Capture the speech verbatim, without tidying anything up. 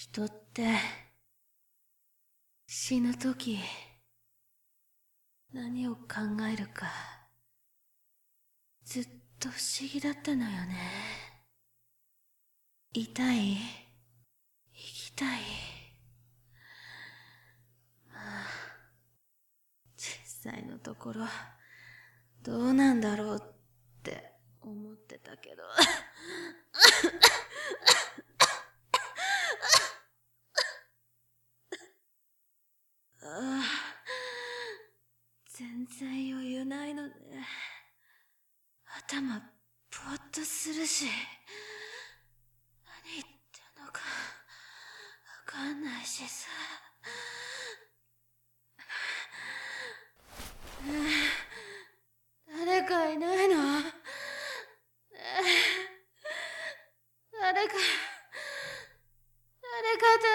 人って死ぬとき何を考えるかずっと不思議だったのよね。痛い？生きたい？まあ実際のところどうなんだろうって思ってたけどああ、全然余裕ないのね。頭ぼーっとするし、何言ってんのかわかんないしさ。誰かいないの？誰か誰か